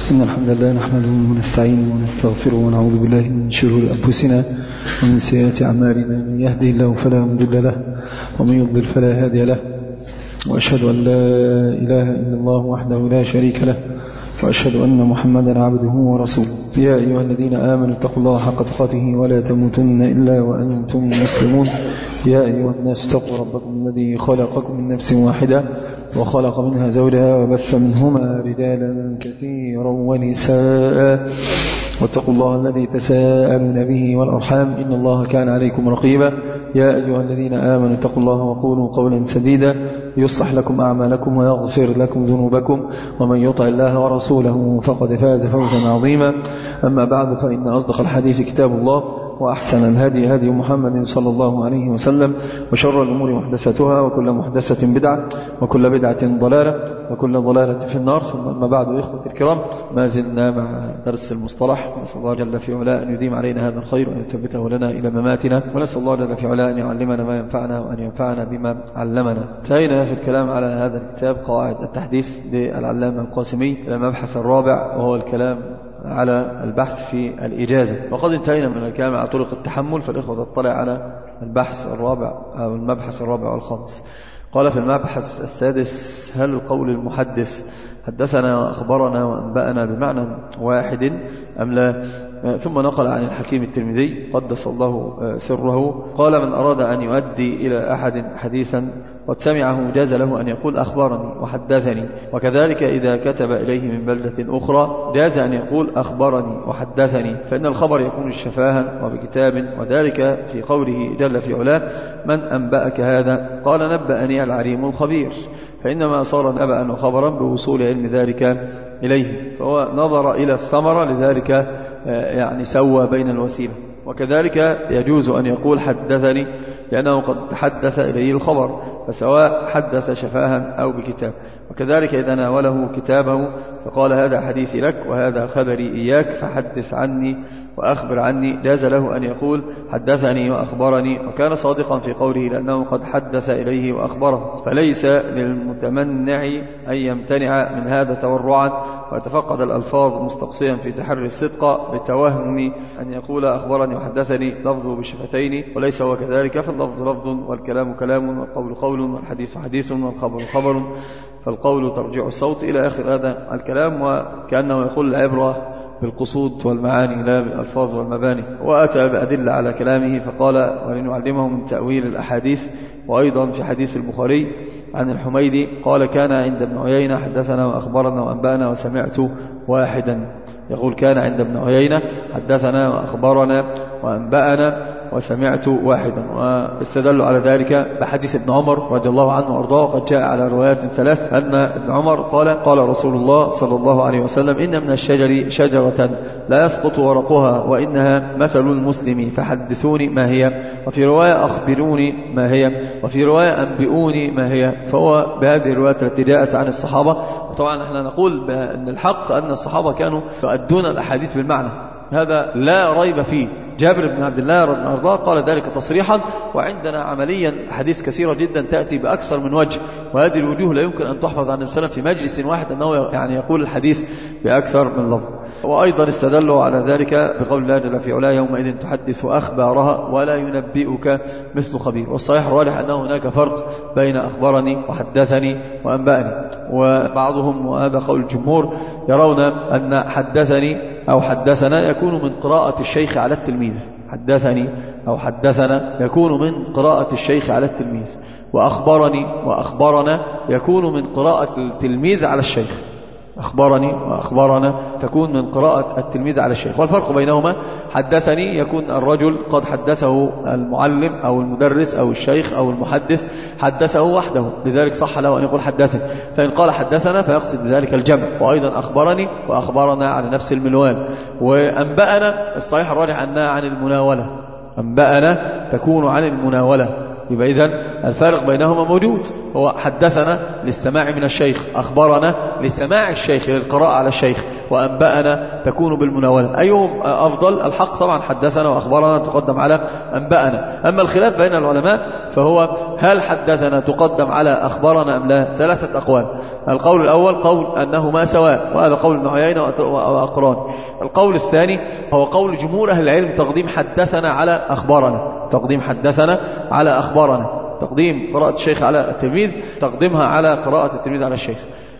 إن الحمد لله نحمده ونستعينه ونستغفره ونعوذ بالله من شرور أنفسنا ومن سيئات أعمالنا. من يهده الله فلا مضل له ومن يضلل فلا هادي له، وأشهد أن لا إله إلا الله وحده لا شريك له، وأشهد أن محمدا عبده ورسوله. يا أيها الذين آمنوا اتقوا الله حق تقاته ولا تموتن إلا وأنتم مسلمون. يا أيها الناس اتقوا ربكم الذي خلقكم من نفس واحدة وخلق منها زوجها وبث منهما رجالا كثيرا ونساء، واتقوا الله الذي تساءلون به والأرحام إن الله كان عليكم رقيبا. يا أيها الذين آمنوا اتقوا الله وقولوا قولا سديدا يصلح لكم أعمالكم ويغفر لكم ذنوبكم، ومن يطع الله ورسوله فقد فاز فوزا عظيما. أما بعد، فإن أصدق الحديث كتاب الله، وأحسن الهدي هدي محمد صلى الله عليه وسلم، وشر الأمور محدثاتها، وكل محدثة بدعة، وكل بدعة ضلالة، وكل ضلالة في النار. ثم أما بعد، إخوة الكرام، ما زلنا مع درس المصطلح. نسأل الله جل في علاه أن يديم علينا هذا الخير وأن يثبته لنا إلى مماتنا، ونسأل الله جل في علاه أن يعلمنا ما ينفعنا وأن ينفعنا بما علمنا. انتهينا في الكلام على هذا الكتاب قواعد التحديث للعلامة القاسمي إلى المبحث الرابع، وهو الكلام على البحث في الإجازة. وقد انتهينا من الكلام على طرق التحمل، فالإخوة تطلع على البحث الرابع أو المبحث الرابع والخامس. قال في المبحث السادس: هل قول المحدث حدثنا وأخبرنا وأنبأنا بمعنى واحد أم لا؟ ثم نقل عن الحكيم الترمذي قدس الله سره قال: من أراد أن يؤدي إلى أحد حديثا قد سمعه جاز له أن يقول أخبرني وحدثني، وكذلك إذا كتب إليه من بلدة أخرى جاز أن يقول أخبرني وحدثني، فإن الخبر يكون شفاها وبكتاب، وذلك في قوله جل في علاه: من أنبأك هذا؟ قال: نبأني العليم الخبير، فإنما صار نبأ وخبرا بوصول علم ذلك إليه، فهو نظر إلى الثمرة، لذلك يعني سوى بين الوسيلة. وكذلك يجوز أن يقول حدثني لأنه قد حدث إليه الخبر، فسواء حدث شفاها أو بكتاب. وكذلك إذا ناوله كتابه فقال: هذا حديثي لك وهذا خبري إياك فحدث عني وأخبر عني، جاز له أن يقول حدثني وأخبرني، وكان صادقا في قوله لأنه قد حدث إليه وأخبره. فليس للمتمنع أن يمتنع من هذا تورعا ويتفقد الألفاظ مستقصيا في تحري الصدق بتوهم أن يقول أخبرني وحدثني لفظه بشفتين، وليس هو كذلك، فاللفظ لفظ والكلام كلام والقول قول والحديث حديث والخبر خبر، فالقول ترجع الصوت إلى آخر هذا الكلام. وكأنه يقول العبرة بالقصود والمعاني لا بالألفاظ والمباني. وأتى بأدلة على كلامه فقال: ولنعلمه من تأويل الأحاديث. وأيضا في حديث البخاري عن الحميدي قال: كان عند ابن عيينة حدثنا وأخبرنا وأنبأنا وسمعت واحدا. يقول: كان عند ابن عيينة حدثنا وأخبرنا وأنبأنا وسمعت واحدا. واستدلوا على ذلك بحديث ابن عمر رضي الله عنه وارضاه، وقد جاء على روايات ثلاث أن ابن عمر قال رسول الله صلى الله عليه وسلم: إن من الشجر شجرة لا يسقط ورقها وإنها مثل المسلم فحدثوني ما هي، وفي رواية أخبروني ما هي، وفي رواية أنبئوني ما هي. فهو بهذه الروايات التي جاءت عن الصحابة. وطبعا نحن نقول بأن الحق أن الصحابة كانوا يؤدون الأحاديث بالمعنى، هذا لا ريب فيه. جابر بن عبد الله رضي الله عنه قال ذلك تصريحا، وعندنا عمليا حديث كثيرة جدا تأتي بأكثر من وجه، وهذه الوجوه لا يمكن أن تحفظ عن النبي صلى الله عليه وسلم في مجلس واحد أنه يعني يقول الحديث بأكثر من لفظ. وأيضا استدلوا على ذلك بقول الله جل في علاه: يومئذ تحدث أخبارها ولا ينبئك مثل خبير. والصحيح الراجح أن هناك فرق بين أخبرني وحدثني وأنبأني. وبعضهم، وهذا قول الجمهور، يرون أن حدثني أو حدثنا يكون من قراءة الشيخ على التلميذ، حدثني أو حدثنا يكون من قراءة الشيخ على التلميذ، وأخبرني وأخبرنا يكون من قراءة التلميذ على الشيخ. أخبرني وأخبرنا تكون من قراءة التلميذ على الشيخ. والفرق بينهما: حدثني يكون الرجل قد حدثه المعلم أو المدرس أو الشيخ أو المحدث، حدثه وحده، لذلك صح له أن يقول حدثني. فإن قال حدثنا فيقصد بذلك الجمع. وأيضا أخبرني وأخبرنا على نفس المنوال. وأنبأنا الصحيح الراجح أنها عن المناولة، أنبأنا تكون عن المناولة. يبقى إذن الفارق بينهما موجود. هو حدثنا للسماع من الشيخ، أخبرنا لسماع الشيخ للقراءة على الشيخ، وأنبأنا تكون بالمناولة. أيهم أفضل؟ الحق طبعا حدثنا وأخبرنا تقدم على أنبأنا. أما الخلاف بين العلماء فهو هل حدثنا تقدم على أخبرنا أم لا؟ ثلاثة أقوال. القول الأول قول أنهما سواء، وهذا قول ابن عيينة وأقران. القول الثاني هو قول جمهور أهل العلم تقديم حدثنا على أخبرنا، تقديم حدثنا على أخبرنا، تقديم قراءة الشيخ على التلميذ تقديمها على قراءة التلميذ على الشيخ.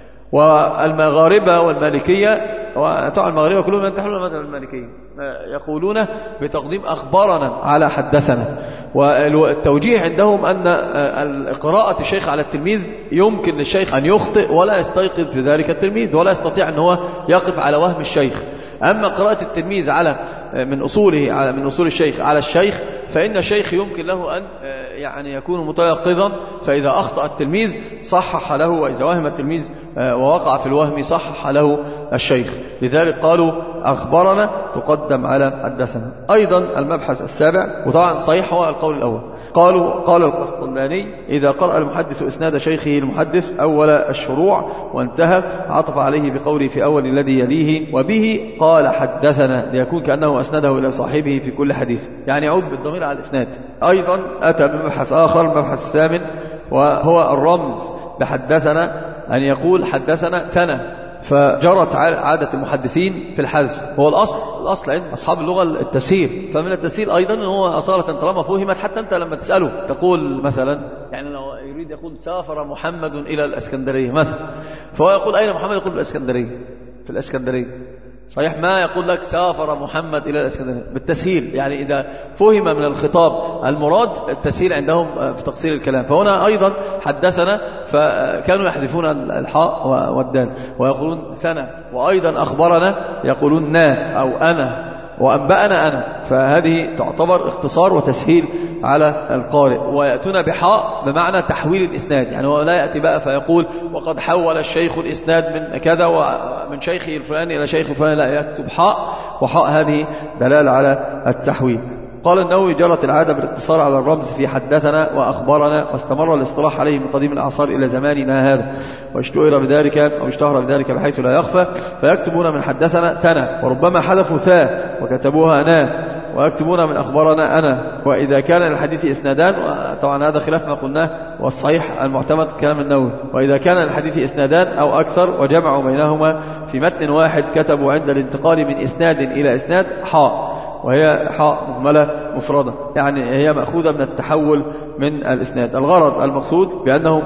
والمغاربة والمالكية، وطبعا المغاربة كلهم ينتحلون المذهب المالكية، يقولون بتقديم أخبارنا على حدثنا. والتوجيه عندهم أن قراءة الشيخ على التلميذ يمكن للشيخ أن يخطئ ولا يستيقظ في ذلك التلميذ، ولا يستطيع أن هو يقف على وهم الشيخ. أما قراءة التلميذ على من أصول الشيخ على الشيخ، فإن الشيخ يمكن له أن يعني يكون متيقظا، فإذا أخطأ التلميذ صحح له، وإذا وهم التلميذ ووقع في الوهم صحح له الشيخ. لذلك قالوا أخبرنا تقدم على حدثنا. أيضا المبحث السابع، وطبعا الصحيح هو القول الأول، قال القسطلاني إذا قرأ المحدث إسناد شيخه المحدث أول الشروع وانتهى عطف عليه بقوله في أول الذي يليه وبه قال حدثنا، ليكون كأنه أسنده إلى صاحبه في كل حديث، يعني يعود بالضمير على الإسناد. أيضا أتى بمبحث آخر، المبحث الثامن، وهو الرمز بحدثنا، أن يقول حدثنا سنة، فجرت عادة المحدثين في الحذف. هو الأصل عند أصحاب اللغة التسهيل، فمن التسهيل أيضا هو أصالة طالما فهمت، حتى أنت لما تسأله تقول مثلا، يعني لو يريد يقول سافر محمد إلى الإسكندرية مثلا، فهو يقول أين محمد؟ يقول بالإسكندرية، في الإسكندرية. صحيح ما يقول لك سافر محمد إلى الإسكندرية بالتسهيل، يعني إذا فهم من الخطاب المراد التسهيل عندهم في تقصير الكلام. فهنا أيضا حدثنا، فكانوا يحذفون الحاء والدال ويقولون سنة، وأيضا أخبرنا يقولون نا أو أنا، وأنبأنا أنا، فهذه تعتبر اختصار وتسهيل على القارئ. ويأتون بحاء بمعنى تحويل الإسناد، يعني هو لا يأتي بقى فيقول وقد حول الشيخ الإسناد من كذا ومن شيخه الفلاني إلى شيخ الفلاني، لا، يكتب حاء، وحاء هذه دلالة على التحويل. قال النووي جرت العادة بالاقتصار على الرمز في حدثنا وأخبرنا، واستمر الاصطلاح عليه من قديم الأعصار إلى زماننا هذا، واشتهر بذلك بحيث لا يخفى، فيكتبون من حدثنا تنا، وربما حذفوا ثاء وكتبوها نا، ويكتبون من أخبرنا أنا. وإذا كان للحديث إسنادان، طبعا هذا خلاف ما قلناه، والصحيح المعتمد كلام النووي، وإذا كان للحديث إسنادان أو أكثر وجمعوا بينهما في متن واحد، كتبوا عند الانتقال من إسناد إلى إسناد حاء، وهي حاء مهملة مفردة، يعني هي مأخوذة من التحول من الإسناد. الغرض المقصود بأنهم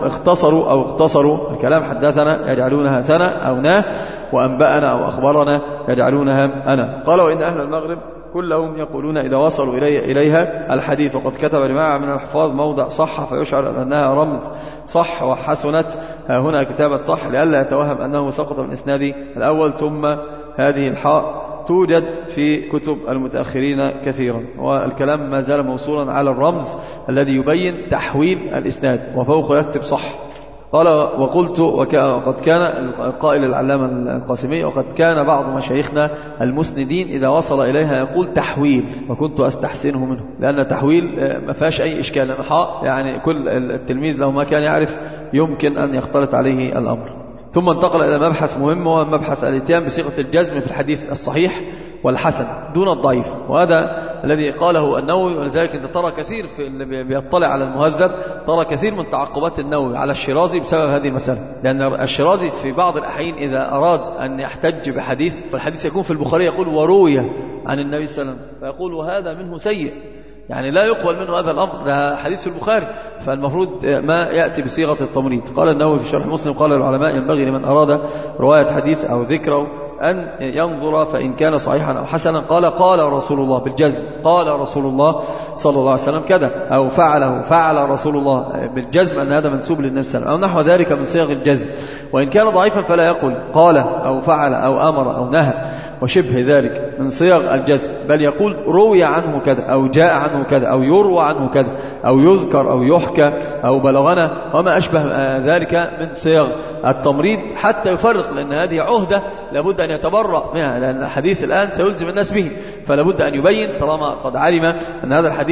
اختصروا الكلام حدثنا يجعلونها ثنا أو نا، وأنبأنا أو أخبرنا يجعلونها أنا. قال وإن أهل المغرب كلهم يقولون إذا وصلوا إليها الحديث وقد كتب جماعة من الحفاظ موضع صح، فيشعر أنها رمز صح وحسنت هنا كتابة صح، لئلا يتوهم أنه سقط من إسناد الأول. ثم هذه الحاء توجد في كتب المتأخرين كثيرا، والكلام ما زال موصولا على الرمز الذي يبين تحويل الإسناد، وفوق يكتب صح. قال وقلت وقد كان القائل العلامة القاسمي، وقد كان بعض مشايخنا المسندين إذا وصل إليها يقول تحويل، وكنت أستحسنه منه، لأن تحويل ما فيهاش أي إشكال، حاء يعني كل التلميذ لو ما كان يعرف يمكن أن يختلط عليه الأمر. ثم انتقل إلى مبحث مهم، وهو مبحث الاتيان بصيغة الجزم في الحديث الصحيح والحسن دون الضعيف، وهذا الذي قاله النووي. ولذلك انت ترى كثير في اللي بيطلع على المهذب، ترى كثير من تعقبات النووي على الشيرازي بسبب هذه المسألة، لأن الشيرازي في بعض الأحيان إذا أراد أن يحتج بحديث، والحديث يكون في البخاري يقول وروي عن النبي صلى الله عليه وسلم، فيقول وهذا منه سيء، يعني لا يقبل منه هذا الأمر، ده حديث في البخاري، فالمفروض ما يأتي بصيغة التمريض. قال النووي في شرح مسلم قال العلماء ينبغي لمن أراد رواية حديث أو ذكره أن ينظر فإن كان صحيحا أو حسنا قال رسول الله بالجزم، قال رسول الله صلى الله عليه وسلم كذا، أو فعل رسول الله بالجزم، أن هذا منسوب للنبي صلى الله عليه وسلم، أو نحو ذلك من صيغ الجزم. وإن كان ضعيفا فلا يقول قال أو فعل أو أمر أو نهى وشبه ذلك من صيغ الجزم، بل يقول روي عنه كذا، أو جاء عنه كذا، أو يروى عنه كذا، أو يذكر أو يحكى أو بلغنا، وما أشبه ذلك من صيغ التمريض، حتى يفرق، لأن هذه عهدة لابد أن يتبرأ منها، لأن الحديث الآن سيلزم الناس به، فلابد أن يبين طالما قد علم أن هذا الحديث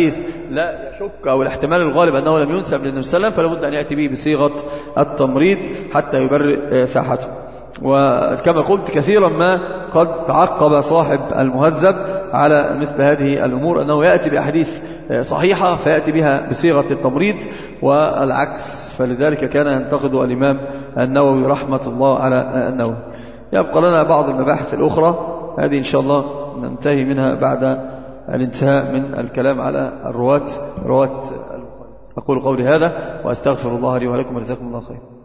لا يشك أو الاحتمال الغالب أنه لم ينسب للنبي صلى الله عليه وسلم، فلا بد أن يأتي به بصيغة التمريض حتى يبرئ ساحته. وكما قلت كثيرا ما قد تعقب صاحب المهذب على مثل هذه الأمور أنه يأتي بأحاديث صحيحة فيأتي بها بصيغة التمريض والعكس، فلذلك كان ينتقد الإمام النووي رحمة الله على النووي. يبقى لنا بعض المباحث الأخرى، هذه إن شاء الله ننتهي منها بعد الانتهاء من الكلام على الرواة. أقول قولي هذا وأستغفر الله لي ولكم وجزاكم الله خير.